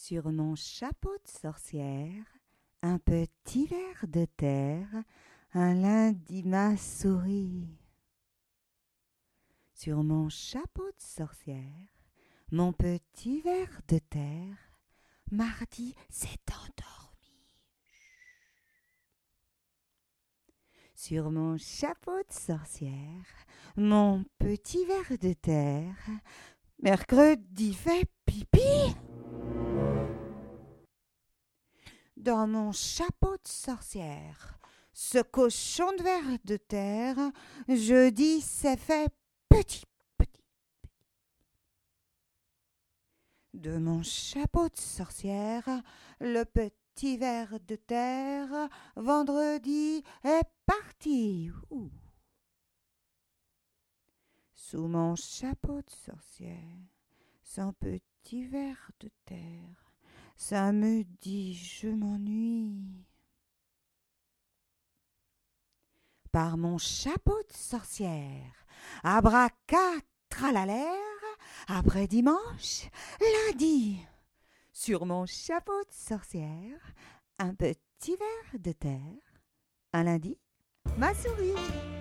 Sur mon chapeau de sorcière, un petit ver de terre, un lundi m'a souri. Sur mon chapeau de sorcière, mon petit ver de terre, mardi s'est endormi. Sur mon chapeau de sorcière, mon petit ver de terre, mercredi fait pipi. Dans mon chapeau de sorcière, ce cochon de ver de terre, jeudi s'est fait petit. De mon chapeau de sorcière, le petit ver de terre, vendredi est parti. Ouh. Sous mon chapeau de sorcière, son petit ver de terre, samedi je m'ennuie. Par mon chapeau de sorcière, abracatralalère, après dimanche, lundi. Sur mon chapeau de sorcière, un petit ver de terre, un lundi, ma souris.